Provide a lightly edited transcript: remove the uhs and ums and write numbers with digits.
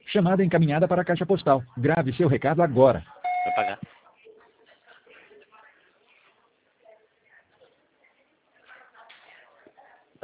Chamada encaminhada para a caixa postal. Grave seu recado agora. Vou pagar.